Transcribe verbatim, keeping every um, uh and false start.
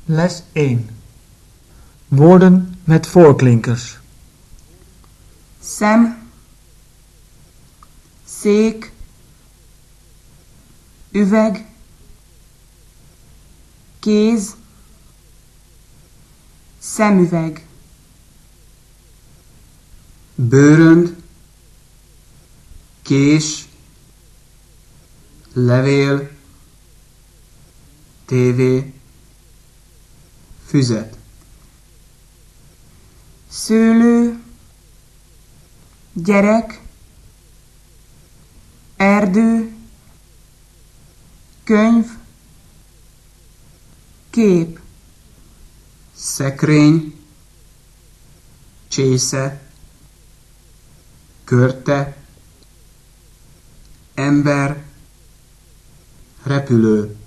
Les één. Woorden met voorklinkers. Szem, szék, üveg, kéz, szemüveg. Bőrönd, kés, levél, tévé, füzet. Szőlő, gyerek, erdő, könyv, kép. Szekrény, csésze, körte, ember, repülő.